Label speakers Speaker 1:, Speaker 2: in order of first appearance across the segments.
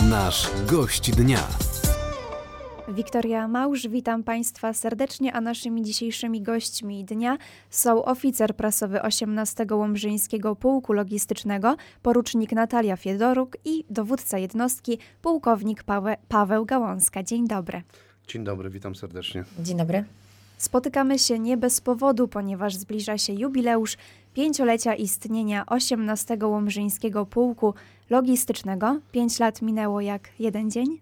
Speaker 1: Nasz gość dnia.
Speaker 2: Wiktoria Małż, witam Państwa serdecznie, a naszymi dzisiejszymi gośćmi dnia są oficer prasowy 18 Łomżyńskiego Pułku Logistycznego, porucznik Natalia Fiedoruk i dowódca jednostki pułkownik Paweł Gałązka. Dzień dobry.
Speaker 3: Dzień dobry, witam serdecznie.
Speaker 4: Dzień dobry.
Speaker 2: Spotykamy się nie bez powodu, ponieważ zbliża się jubileusz 5-lecia istnienia 18 Łomżyńskiego Pułku Logistycznego. 5 lat minęło jak jeden dzień?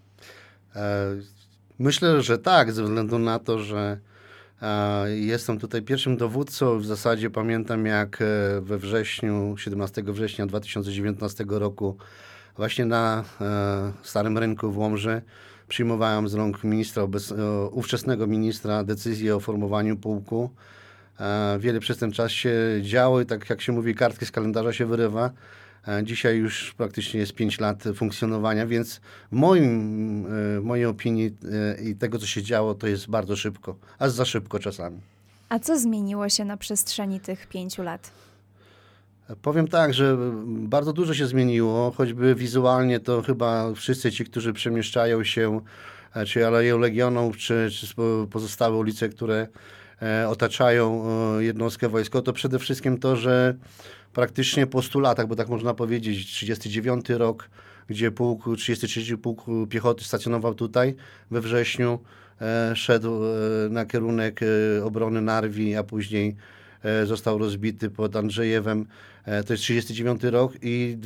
Speaker 3: Myślę, że tak, ze względu na to, że jestem tutaj pierwszym dowódcą. W zasadzie pamiętam, jak we wrześniu, 17 września 2019 roku właśnie na Starym Rynku w Łomży przyjmowałem z rąk ówczesnego ministra decyzję o formowaniu pułku. Wiele przez ten czas się działo i tak jak się mówi, kartki z kalendarza się wyrywa. Dzisiaj już praktycznie jest 5 lat funkcjonowania, więc w mojej opinii i tego, co się działo, to jest bardzo szybko, aż za szybko czasami.
Speaker 2: A co zmieniło się na przestrzeni tych 5 lat?
Speaker 3: Powiem tak, że bardzo dużo się zmieniło, choćby wizualnie to chyba wszyscy ci, którzy przemieszczają się, czy Aleją Legionów, czy pozostałe ulice, które otaczają jednostkę wojskową, to przede wszystkim to, że praktycznie po 100 latach, bo tak można powiedzieć, 39 rok, gdzie 33 Pułk Piechoty stacjonował tutaj we wrześniu, szedł na kierunek obrony Narwi, a później został rozbity pod Andrzejewem. To jest 39 rok i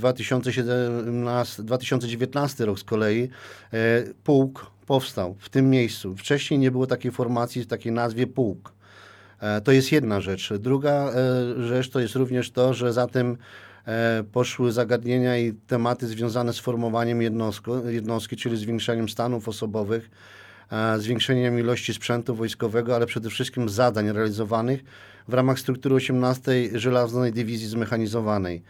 Speaker 3: 2019 rok z kolei pułk powstał w tym miejscu. Wcześniej nie było takiej formacji, takiej nazwie pułk. To jest jedna rzecz. Druga rzecz to jest również to, że za tym poszły zagadnienia i tematy związane z formowaniem jednostki, czyli zwiększeniem stanów osobowych, zwiększeniem ilości sprzętu wojskowego, ale przede wszystkim zadań realizowanych w ramach struktury 18 Żelaznej Dywizji Zmechanizowanej.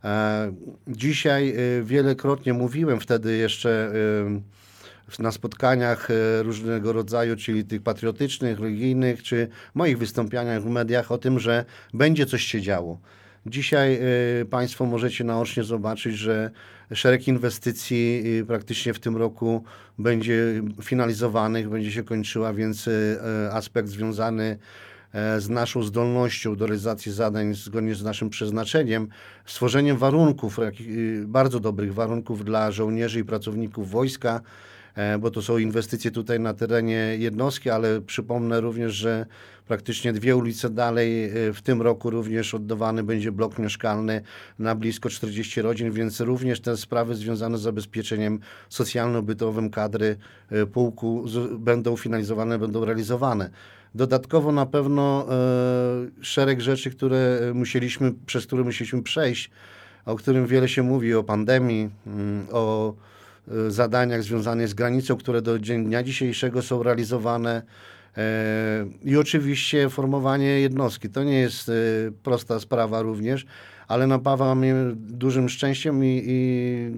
Speaker 3: Dzisiaj wielokrotnie mówiłem wtedy jeszcze na spotkaniach różnego rodzaju, czyli tych patriotycznych, religijnych, czy moich wystąpieniach w mediach o tym, że będzie coś się działo. Dzisiaj Państwo możecie naocznie zobaczyć, że szereg inwestycji praktycznie w tym roku będzie finalizowanych, będzie się kończyła, więc aspekt związany z naszą zdolnością do realizacji zadań zgodnie z naszym przeznaczeniem, stworzeniem warunków, bardzo dobrych warunków dla żołnierzy i pracowników wojska, bo to są inwestycje tutaj na terenie jednostki, ale przypomnę również, że praktycznie 2 ulice dalej w tym roku również oddawany będzie blok mieszkalny na blisko 40 rodzin, więc również te sprawy związane z zabezpieczeniem socjalno-bytowym kadry pułku będą finalizowane, będą realizowane. Dodatkowo na pewno szereg rzeczy, przez które musieliśmy przejść, o którym wiele się mówi, o pandemii, o zadaniach związanych z granicą, które do dnia dzisiejszego są realizowane i oczywiście formowanie jednostki. To nie jest prosta sprawa również, ale napawa mnie dużym szczęściem i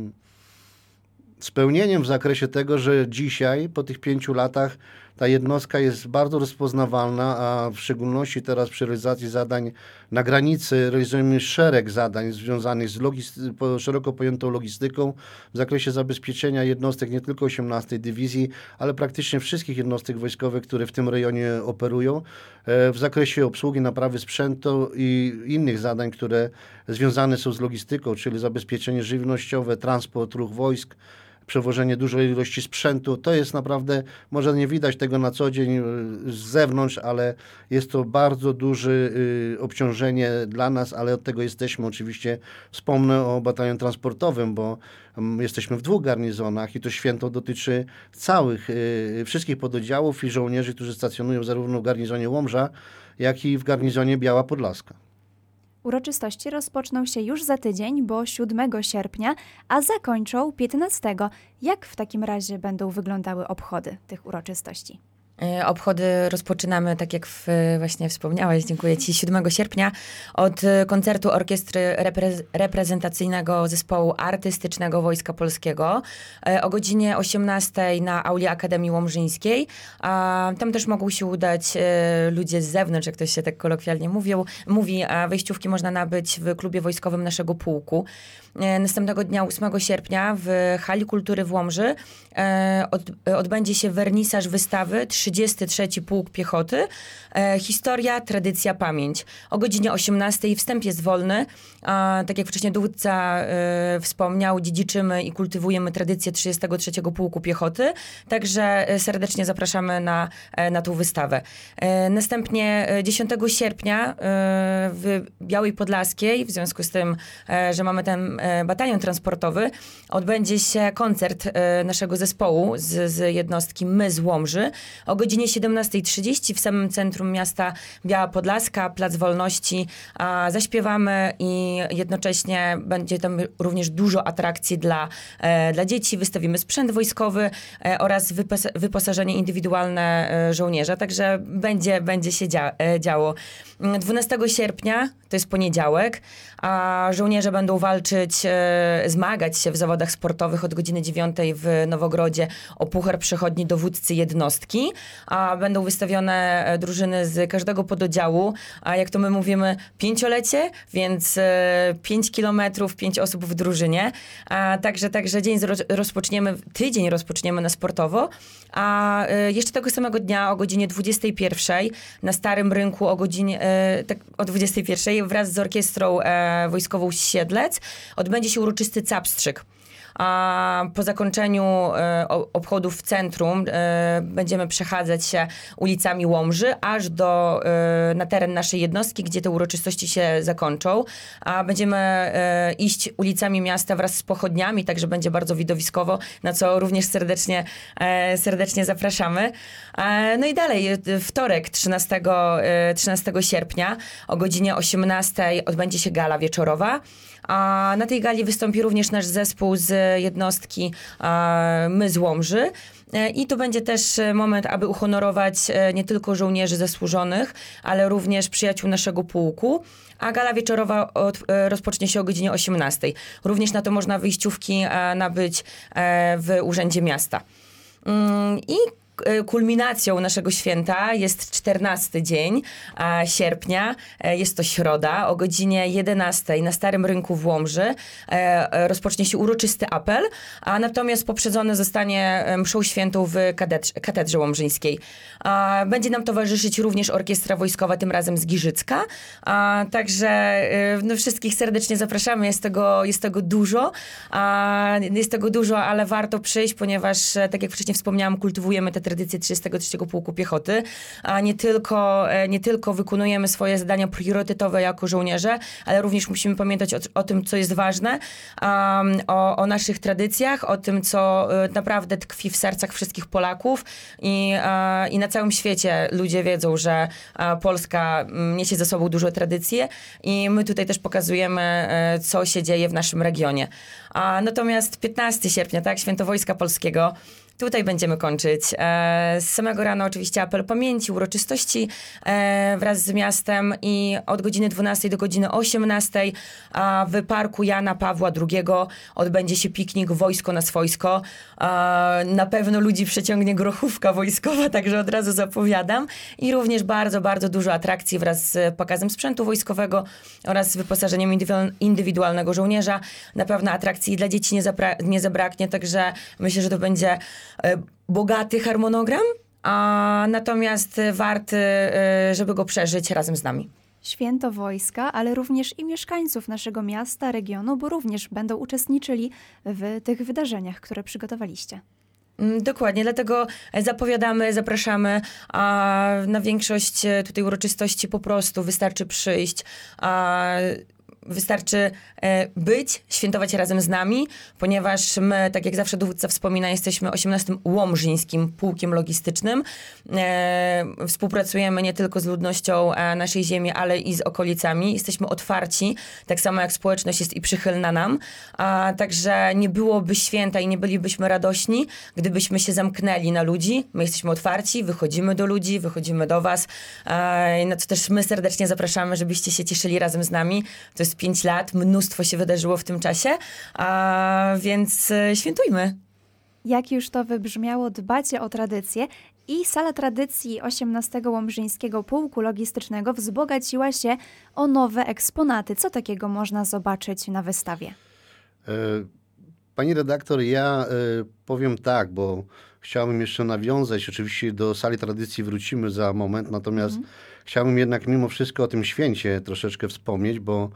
Speaker 3: spełnieniem w zakresie tego, że dzisiaj po tych 5 latach ta jednostka jest bardzo rozpoznawalna, a w szczególności teraz przy realizacji zadań na granicy realizujemy szereg zadań związanych z szeroko pojętą logistyką w zakresie zabezpieczenia jednostek nie tylko 18 Dywizji, ale praktycznie wszystkich jednostek wojskowych, które w tym rejonie operują, w zakresie obsługi, naprawy sprzętu i innych zadań, które związane są z logistyką, czyli zabezpieczenie żywnościowe, transport, ruch wojsk, przewożenie dużej ilości sprzętu. To jest naprawdę, może nie widać tego na co dzień z zewnątrz, ale jest to bardzo duże obciążenie dla nas, ale od tego jesteśmy. Oczywiście wspomnę o batalion transportowym, bo jesteśmy w 2 garnizonach i to święto dotyczy wszystkich pododdziałów i żołnierzy, którzy stacjonują zarówno w garnizonie Łomża, jak i w garnizonie Biała Podlaska.
Speaker 2: Uroczystości rozpoczną się już za tydzień, bo 7 sierpnia, a zakończą 15. Jak w takim razie będą wyglądały obchody tych uroczystości?
Speaker 4: Obchody rozpoczynamy, tak jak właśnie wspomniałeś, dziękuję Ci, 7 sierpnia od koncertu orkiestry reprezentacyjnego zespołu artystycznego Wojska Polskiego o godzinie 18 na auli Akademii Łomżyńskiej. Tam też mogą się udać ludzie z zewnątrz, jak ktoś się tak kolokwialnie mówi, a wejściówki można nabyć w klubie wojskowym naszego pułku. Następnego dnia, 8 sierpnia w Hali Kultury w Łomży odbędzie się wernisaż wystawy 33. Pułk Piechoty. Historia, tradycja, pamięć. O godzinie 18 wstęp jest wolny. Tak jak wcześniej dowódca wspomniał, dziedziczymy i kultywujemy tradycję 33. Pułku Piechoty. Także serdecznie zapraszamy na tą wystawę. Następnie 10 sierpnia w Białej Podlaskiej, w związku z tym, że mamy ten batalion transportowy, odbędzie się koncert naszego zespołu z jednostki My z Łomży o godzinie 17:30 w samym centrum miasta Biała Podlaska, Plac Wolności. Zaśpiewamy i jednocześnie będzie tam również dużo atrakcji dla dzieci. Wystawimy sprzęt wojskowy oraz wyposażenie indywidualne żołnierza. Także będzie się działo. 12 sierpnia, to jest poniedziałek, a żołnierze będą zmagać się w zawodach sportowych od godziny 9 w Nowogrodzie o puchar przechodni dowódcy jednostki, a będą wystawione drużyny z każdego pododdziału, a jak to my mówimy, 5-lecie, więc 5 kilometrów, 5 osób w drużynie. Także tydzień rozpoczniemy na sportowo, a jeszcze tego samego dnia o godzinie 21 na Starym Rynku o 21 wraz z orkiestrą wojskową Siedlec odbędzie się uroczysty capstrzyk. A po zakończeniu obchodów w centrum będziemy przechadzać się ulicami Łomży aż na teren naszej jednostki, gdzie te uroczystości się zakończą. A będziemy iść ulicami miasta wraz z pochodniami, także będzie bardzo widowiskowo, na co również serdecznie zapraszamy. No i dalej, wtorek 13 sierpnia o godzinie 18 odbędzie się gala wieczorowa. A na tej gali wystąpi również nasz zespół z jednostki My z Łomży. I to będzie też moment, aby uhonorować nie tylko żołnierzy zasłużonych, ale również przyjaciół naszego pułku. A gala wieczorowa rozpocznie się o godzinie 18. Również na to można wyjściówki nabyć w Urzędzie Miasta. I kulminacją naszego święta jest 14 dzień sierpnia. Jest to środa. O godzinie 11 na Starym Rynku w Łomży rozpocznie się uroczysty apel, a natomiast poprzedzony zostanie mszą świętą w katedrze łomżyńskiej. Będzie nam towarzyszyć również orkiestra wojskowa, tym razem z Giżycka. Także wszystkich serdecznie zapraszamy. Jest tego dużo. Jest tego dużo, ale warto przyjść, ponieważ, tak jak wcześniej wspomniałam, kultywujemy te tradycje 33. Pułku Piechoty, a nie tylko wykonujemy swoje zadania priorytetowe jako żołnierze, ale również musimy pamiętać o tym, co jest ważne, o naszych tradycjach, o tym, co naprawdę tkwi w sercach wszystkich Polaków i na całym świecie ludzie wiedzą, że Polska niesie ze sobą dużo tradycji i my tutaj też pokazujemy, co się dzieje w naszym regionie. Natomiast 15 sierpnia, tak, Święto Wojska Polskiego, tutaj będziemy kończyć. Z samego rana oczywiście apel pamięci, uroczystości wraz z miastem i od godziny 12 do godziny 18 w Parku Jana Pawła II odbędzie się piknik Wojsko na swojsko. Na pewno ludzi przeciągnie grochówka wojskowa, także od razu zapowiadam. I również bardzo, bardzo dużo atrakcji wraz z pokazem sprzętu wojskowego oraz z wyposażeniem indywidualnego żołnierza. Na pewno atrakcji dla dzieci nie zabraknie, także myślę, że to będzie bogaty harmonogram, natomiast warty, żeby go przeżyć razem z nami.
Speaker 2: Święto wojska, ale również i mieszkańców naszego miasta, regionu, bo również będą uczestniczyli w tych wydarzeniach, które przygotowaliście.
Speaker 4: Dokładnie, dlatego zapraszamy, a na większość tutaj uroczystości po prostu wystarczy przyjść. wystarczy być, świętować razem z nami, ponieważ my, tak jak zawsze dowódca wspomina, jesteśmy 18. Łomżyńskim Pułkiem Logistycznym. Współpracujemy nie tylko z ludnością naszej ziemi, ale i z okolicami. Jesteśmy otwarci, tak samo jak społeczność jest i przychylna nam. Także nie byłoby święta i nie bylibyśmy radośni, gdybyśmy się zamknęli na ludzi. My jesteśmy otwarci, wychodzimy do ludzi, wychodzimy do was. Na co też my serdecznie zapraszamy, żebyście się cieszyli razem z nami. To jest 5 lat, mnóstwo się wydarzyło w tym czasie, więc świętujmy.
Speaker 2: Jak już to wybrzmiało, dbacie o tradycje i Sala Tradycji 18. Łomżyńskiego Pułku Logistycznego wzbogaciła się o nowe eksponaty. Co takiego można zobaczyć na wystawie?
Speaker 3: Pani redaktor, ja powiem tak, bo chciałbym jeszcze nawiązać, oczywiście do Sali Tradycji wrócimy za moment, natomiast chciałbym jednak mimo wszystko o tym święcie troszeczkę wspomnieć, bo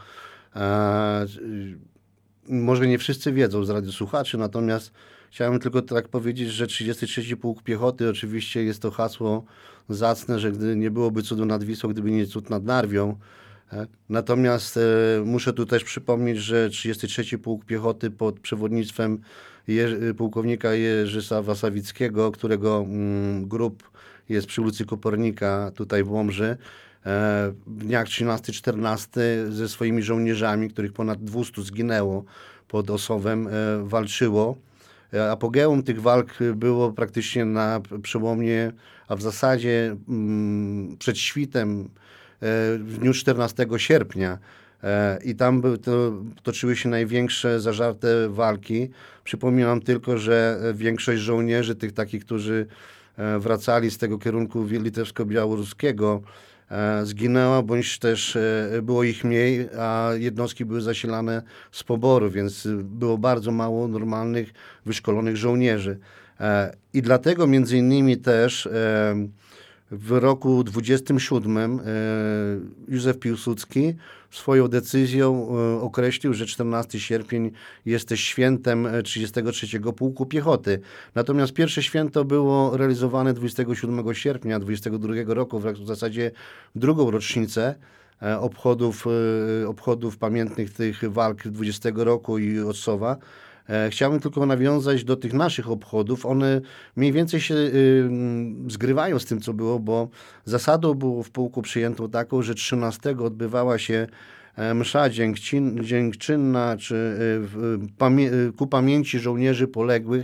Speaker 3: może nie wszyscy wiedzą z radiosłuchaczy, natomiast chciałem tylko tak powiedzieć, że 33. Pułk Piechoty oczywiście jest to hasło zacne, że gdy nie byłoby cudu nad Wisłą, gdyby nie cud nad Narwią. Natomiast muszę tu też przypomnieć, że 33. Pułk Piechoty pod przewodnictwem pułkownika Jerzysława Sawickiego, którego grób jest przy ulicy Kopernika tutaj w Łomży, w dniach 13-14 ze swoimi żołnierzami, których ponad 200 zginęło pod Osowem, walczyło. Apogeum tych walk było praktycznie na przełomie, a w zasadzie przed świtem w dniu 14 sierpnia. I tam toczyły się największe zażarte walki. Przypominam tylko, że większość żołnierzy, tych takich, którzy wracali z tego kierunku litewsko-białoruskiego, zginęła, bądź też było ich mniej, a jednostki były zasilane z poboru, więc było bardzo mało normalnych, wyszkolonych żołnierzy. I dlatego między innymi też w roku 27 Józef Piłsudski swoją decyzją określił, że 14 sierpień jest też świętem 33 Pułku Piechoty. Natomiast pierwsze święto było realizowane 27 sierpnia 22 roku, w zasadzie drugą rocznicę obchodów pamiętnych tych walk 20 roku i Ossowa. Chciałbym tylko nawiązać do tych naszych obchodów. One mniej więcej się zgrywają z tym, co było, bo zasadą było w pułku przyjętą taką, że 13 odbywała się msza dziękczynna ku pamięci żołnierzy poległych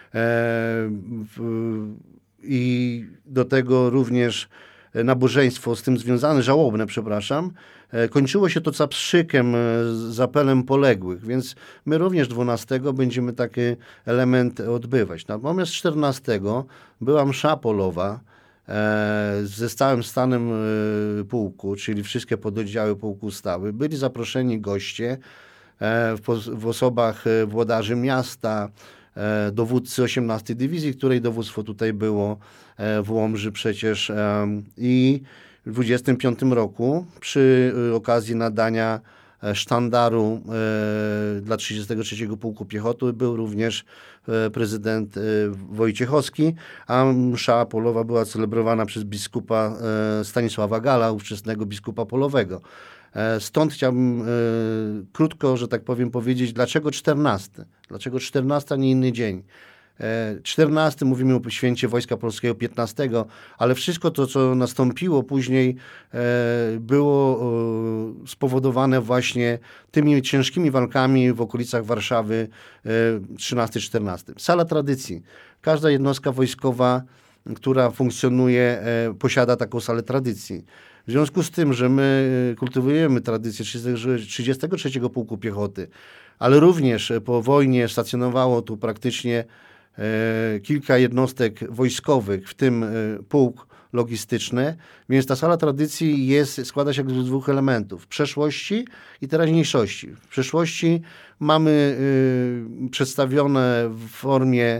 Speaker 3: i do tego również nabożeństwo z tym związane, żałobne, przepraszam. Kończyło się to caprzykiem z apelem poległych, więc my również 12 będziemy taki element odbywać. Natomiast 14 była msza polowa ze stałym stanem pułku, czyli wszystkie pododdziały pułku stały. Byli zaproszeni goście w osobach włodarzy miasta, dowódcy 18 Dywizji, której dowództwo tutaj było w Łomży przecież, i w 25 roku przy okazji nadania sztandaru dla 33 Pułku Piechoty był również prezydent Wojciechowski, a msza polowa była celebrowana przez biskupa Stanisława Gala, ówczesnego biskupa polowego. Stąd chciałbym krótko, że tak powiem, powiedzieć, dlaczego 14? Dlaczego 14, a nie inny dzień? 14 mówimy o święcie Wojska Polskiego 15, ale wszystko to, co nastąpiło później, było spowodowane właśnie tymi ciężkimi walkami w okolicach Warszawy 13-14. Sala Tradycji. Każda jednostka wojskowa, która funkcjonuje, posiada taką salę tradycji. W związku z tym, że my kultywujemy tradycję 33 Pułku Piechoty, ale również po wojnie stacjonowało tu praktycznie kilka jednostek wojskowych, w tym pułk logistyczny, więc ta sala tradycji składa się z dwóch elementów: przeszłości i teraźniejszości. W przeszłości mamy przedstawione w formie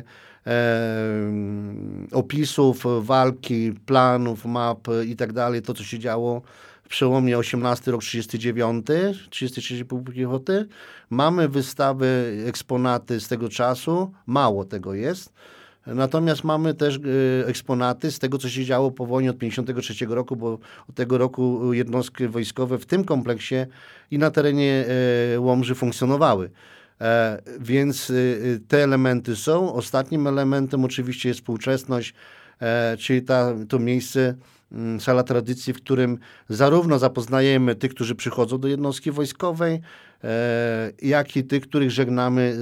Speaker 3: opisów walki, planów, map i tak dalej, to co się działo w przełomie 18 rok 39, 33 Pułk Piechoty. Mamy wystawy, eksponaty z tego czasu, mało tego jest. Natomiast mamy też eksponaty z tego, co się działo po wojnie od 1953 roku, bo od tego roku jednostki wojskowe w tym kompleksie i na terenie Łomży funkcjonowały. Więc te elementy są. Ostatnim elementem oczywiście jest współczesność, czyli to miejsce, sala tradycji, w którym zarówno zapoznajemy tych, którzy przychodzą do jednostki wojskowej, jak i tych, których żegnamy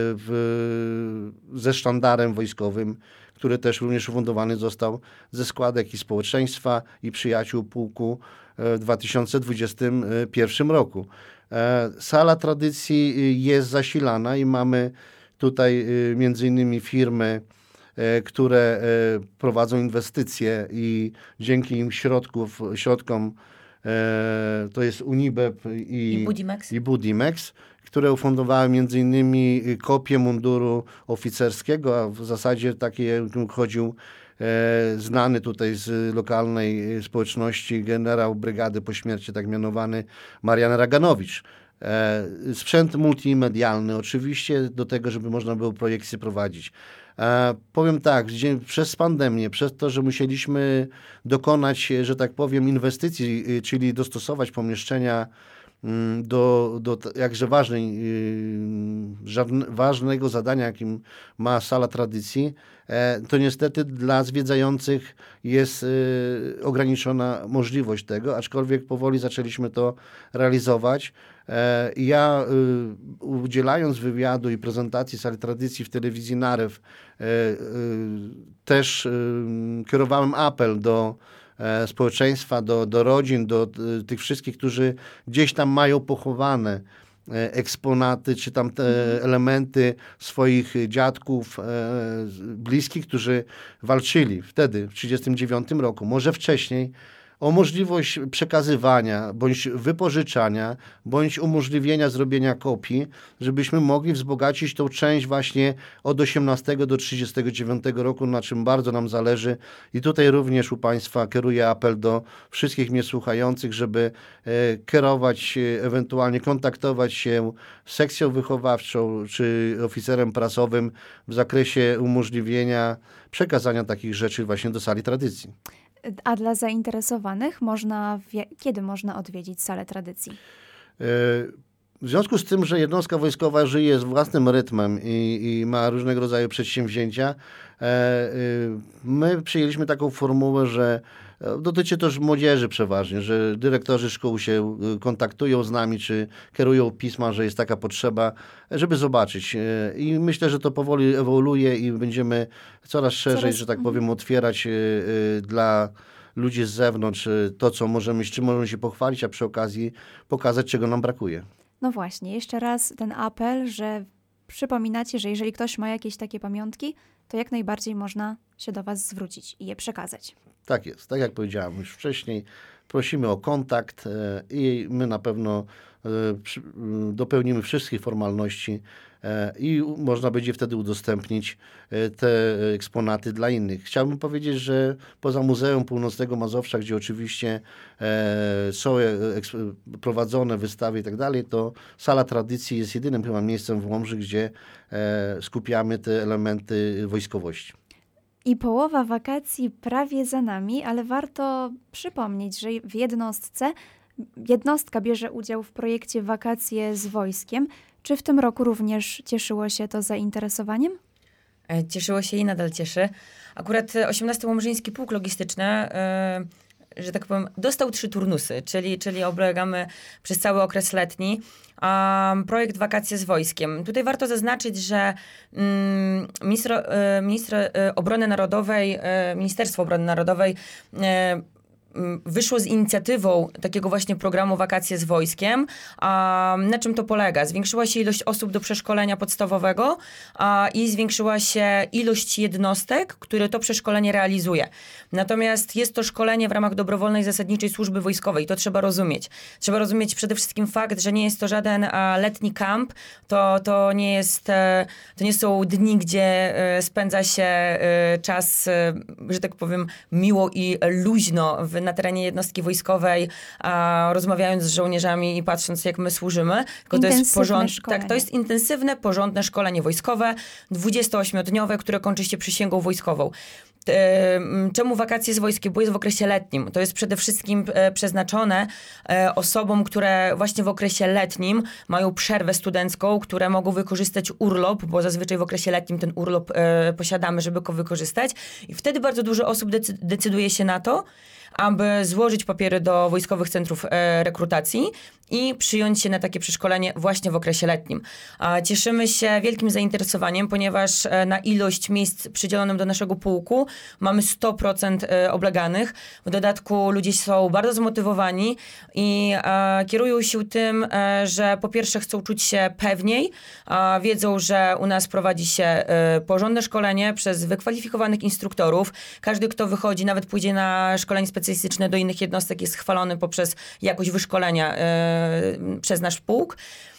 Speaker 3: ze sztandarem wojskowym, który też również ufundowany został ze składek i społeczeństwa i przyjaciół pułku w 2021 roku. Sala tradycji jest zasilana i mamy tutaj między innymi firmy, które prowadzą inwestycje i dzięki im środkom to jest Unibep i Budimex, które ufundowały między innymi kopię munduru oficerskiego, a w zasadzie takie chodził znany tutaj z lokalnej społeczności generał brygady po śmierci, tak mianowany Marian Raganowicz. Sprzęt multimedialny oczywiście do tego, żeby można było projekcje prowadzić. Powiem tak, przez pandemię, przez to, że musieliśmy dokonać, że tak powiem, inwestycji, czyli dostosować pomieszczenia do jakże ważnego zadania, jakim ma sala tradycji, to niestety dla zwiedzających jest ograniczona możliwość tego, aczkolwiek powoli zaczęliśmy to realizować. Ja udzielając wywiadu i prezentacji sali tradycji w telewizji Narew też kierowałem apel do społeczeństwa, do rodzin, do tych wszystkich, którzy gdzieś tam mają pochowane eksponaty, czy tam te elementy swoich dziadków, bliskich, którzy walczyli wtedy, w 1939 roku, może wcześniej, o możliwość przekazywania, bądź wypożyczania, bądź umożliwienia zrobienia kopii, żebyśmy mogli wzbogacić tą część właśnie od 18 do 39 roku, na czym bardzo nam zależy. I tutaj również u Państwa kieruję apel do wszystkich mnie słuchających, żeby kierować, ewentualnie kontaktować się z sekcją wychowawczą czy oficerem prasowym w zakresie umożliwienia przekazania takich rzeczy właśnie do sali tradycji.
Speaker 2: A dla zainteresowanych kiedy można odwiedzić salę tradycji?
Speaker 3: W związku z tym, że jednostka wojskowa żyje z własnym rytmem i ma różnego rodzaju przedsięwzięcia, my przyjęliśmy taką formułę, że dotyczy też młodzieży przeważnie, że dyrektorzy szkół się kontaktują z nami, czy kierują pisma, że jest taka potrzeba, żeby zobaczyć. I myślę, że to powoli ewoluuje i będziemy coraz szerzej, że tak powiem, otwierać dla ludzi z zewnątrz to, co możemy, z czym możemy się pochwalić, a przy okazji pokazać, czego nam brakuje.
Speaker 2: No właśnie, jeszcze raz ten apel, że przypominacie, że jeżeli ktoś ma jakieś takie pamiątki, to jak najbardziej można się do Was zwrócić i je przekazać.
Speaker 3: Tak jest, tak jak powiedziałem już wcześniej, prosimy o kontakt i my na pewno dopełnimy wszystkich formalności i można będzie wtedy udostępnić te eksponaty dla innych. Chciałbym powiedzieć, że poza Muzeum Północnego Mazowsza, gdzie oczywiście są prowadzone wystawy i tak dalej, to sala tradycji jest jedynym chyba miejscem w Łomży, gdzie skupiamy te elementy wojskowości.
Speaker 2: I połowa wakacji prawie za nami, ale warto przypomnieć, że w jednostka bierze udział w projekcie Wakacje z Wojskiem. Czy w tym roku również cieszyło się to zainteresowaniem?
Speaker 4: Cieszyło się i nadal cieszy. Akurat 18 Łomżyński Pułk Logistyczny, że tak powiem, dostał 3 turnusy, czyli oblegamy przez cały okres letni projekt Wakacje z Wojskiem. Tutaj warto zaznaczyć, że Ministerstwo Obrony Narodowej wyszło z inicjatywą takiego właśnie programu Wakacje z Wojskiem. Na czym to polega? Zwiększyła się ilość osób do przeszkolenia podstawowego i zwiększyła się ilość jednostek, które to przeszkolenie realizuje. Natomiast jest to szkolenie w ramach dobrowolnej zasadniczej służby wojskowej. To trzeba rozumieć. Trzeba rozumieć przede wszystkim fakt, że nie jest to żaden letni kamp. To nie są dni, gdzie spędza się czas, że tak powiem, miło i luźno w na terenie jednostki wojskowej, rozmawiając z żołnierzami i patrząc, jak my służymy. Tylko to jest
Speaker 2: szkolenie.
Speaker 4: Tak, to jest intensywne, porządne szkolenie wojskowe, 28-dniowe, które kończy się przysięgą wojskową. Czemu wakacje z wojskiem? Bo jest w okresie letnim. To jest przede wszystkim przeznaczone osobom, które właśnie w okresie letnim mają przerwę studencką, które mogą wykorzystać urlop, bo zazwyczaj w okresie letnim ten urlop posiadamy, żeby go wykorzystać. I wtedy bardzo dużo osób decyduje się na to, aby złożyć papiery do wojskowych centrów rekrutacji i przyjąć się na takie przeszkolenie właśnie w okresie letnim. Cieszymy się wielkim zainteresowaniem, ponieważ na ilość miejsc przydzielonym do naszego pułku mamy 100% obleganych. W dodatku ludzie są bardzo zmotywowani i kierują się tym, że po pierwsze chcą czuć się pewniej, wiedzą, że u nas prowadzi się porządne szkolenie przez wykwalifikowanych instruktorów. Każdy, kto wychodzi, nawet pójdzie na szkolenie specjalistyczne do innych jednostek, jest chwalony poprzez jakość wyszkolenia przez nasz pułk.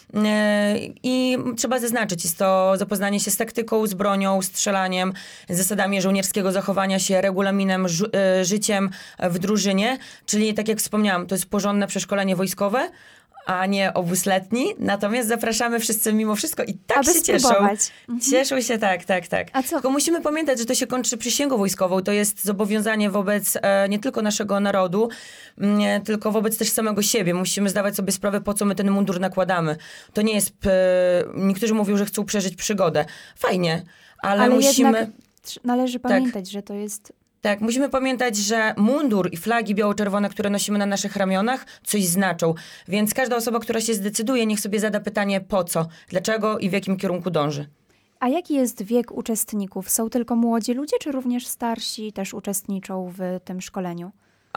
Speaker 4: I trzeba zaznaczyć, jest to zapoznanie się z taktyką, z bronią, strzelaniem, z zasadami żołnierskiego zachowania się, regulaminem, życiem w drużynie. Czyli tak jak wspomniałam, to jest porządne przeszkolenie wojskowe, a nie obóz letni. Natomiast zapraszamy wszyscy mimo wszystko i tak
Speaker 2: aby
Speaker 4: się cieszą. Cieszą się, tak.
Speaker 2: A co?
Speaker 4: Tylko musimy pamiętać, że to się kończy przysięgą wojskową. To jest zobowiązanie wobec nie tylko naszego narodu, tylko wobec też samego siebie. Musimy zdawać sobie sprawę, po co my ten mundur nakładamy. To nie jest... niektórzy mówią, że chcą przeżyć przygodę. Fajnie, ale musimy...
Speaker 2: Jednak należy pamiętać, że to jest...
Speaker 4: Tak, musimy pamiętać, że mundur i flagi biało-czerwone, które nosimy na naszych ramionach, coś znaczą. Więc każda osoba, która się zdecyduje, niech sobie zada pytanie po co, dlaczego i w jakim kierunku dąży.
Speaker 2: A jaki jest wiek uczestników? Są tylko młodzi ludzie, czy również starsi też uczestniczą w tym szkoleniu?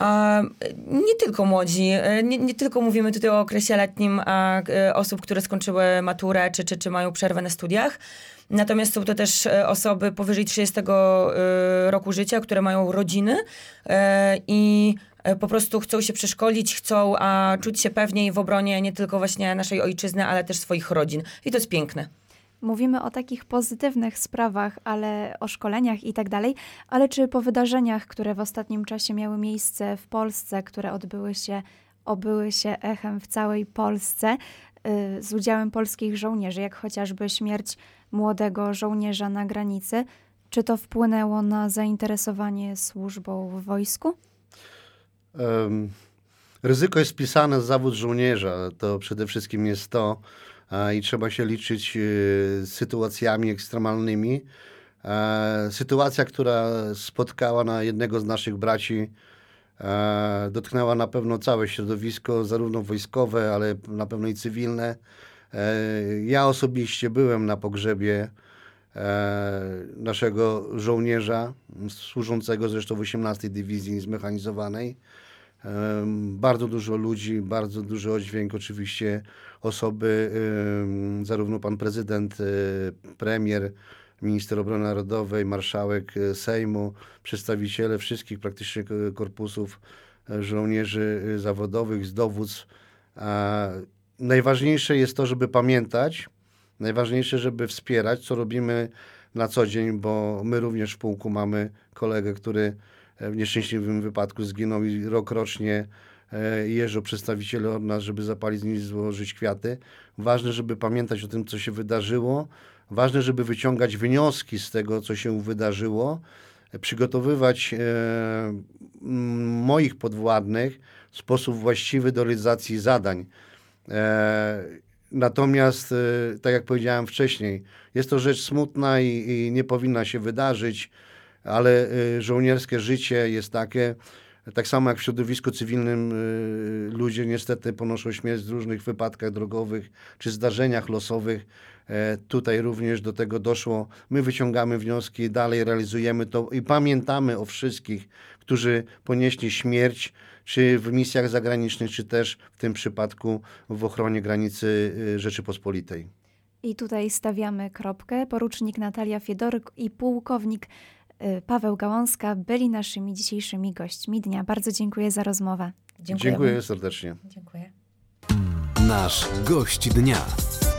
Speaker 4: Nie tylko młodzi, nie tylko mówimy tutaj o okresie letnim osób, które skończyły maturę, czy mają przerwę na studiach. Natomiast są to też osoby powyżej 30 roku życia, które mają rodziny i po prostu chcą się przeszkolić, chcą czuć się pewniej w obronie nie tylko właśnie naszej ojczyzny, ale też swoich rodzin. I to jest piękne.
Speaker 2: Mówimy o takich pozytywnych sprawach, ale o szkoleniach i tak dalej, ale czy po wydarzeniach, które w ostatnim czasie miały miejsce w Polsce, które obyły się echem w całej Polsce, z udziałem polskich żołnierzy, jak chociażby śmierć młodego żołnierza na granicy, czy to wpłynęło na zainteresowanie służbą w wojsku?
Speaker 3: Ryzyko jest wpisane w zawód żołnierza. To przede wszystkim jest to, i trzeba się liczyć z sytuacjami ekstremalnymi. Sytuacja, która spotkała na jednego z naszych braci, dotknęła na pewno całe środowisko, zarówno wojskowe, ale na pewno i cywilne. Ja osobiście byłem na pogrzebie naszego żołnierza, służącego zresztą w 18 Dywizji Zmechanizowanej. Bardzo dużo ludzi, bardzo duży oddźwięk, oczywiście osoby, zarówno pan prezydent, premier, minister obrony narodowej, marszałek Sejmu, przedstawiciele wszystkich praktycznie korpusów żołnierzy zawodowych, z dowództw. Najważniejsze jest to, żeby pamiętać, najważniejsze, żeby wspierać, co robimy na co dzień, bo my również w pułku mamy kolegę, który w nieszczęśliwym wypadku zginął i rokrocznie jeżdżą przedstawiciele od nas, żeby zapalić z nimi, złożyć kwiaty. Ważne, żeby pamiętać o tym, co się wydarzyło. Ważne, żeby wyciągać wnioski z tego, co się wydarzyło. Przygotowywać moich podwładnych w sposób właściwy do realizacji zadań. Natomiast, tak jak powiedziałem wcześniej, jest to rzecz smutna i nie powinna się wydarzyć, ale żołnierskie życie jest takie, tak samo jak w środowisku cywilnym ludzie niestety ponoszą śmierć w różnych wypadkach drogowych czy zdarzeniach losowych. Tutaj również do tego doszło. My wyciągamy wnioski, dalej realizujemy to i pamiętamy o wszystkich, którzy ponieśli śmierć, czy w misjach zagranicznych, czy też w tym przypadku w ochronie granicy Rzeczypospolitej.
Speaker 2: I tutaj stawiamy kropkę. Porucznik Natalia Fiedoryk i pułkownik Paweł Gałązka byli naszymi dzisiejszymi gośćmi dnia. Bardzo dziękuję za rozmowę.
Speaker 3: Dziękuję serdecznie.
Speaker 4: Dziękuję.
Speaker 1: Nasz gość dnia.